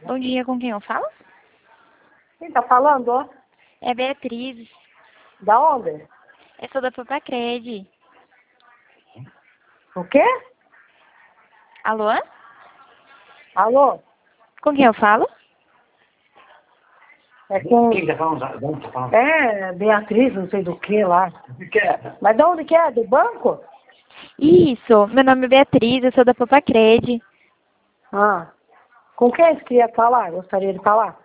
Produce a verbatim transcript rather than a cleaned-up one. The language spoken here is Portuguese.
Bom dia, com quem eu falo? Quem tá falando, ó? É Beatriz. Da onde? Eu sou da Papacred. O quê? Alô? Alô? Com quem eu falo? É com... Quem tá falando? De onde tá falando? É, Beatriz, não sei do que lá. O que é? Mas de onde que é? Do banco? Isso, meu nome é Beatriz, eu sou da Papacred. Ah. Com quem você queria falar? Gostaria de falar?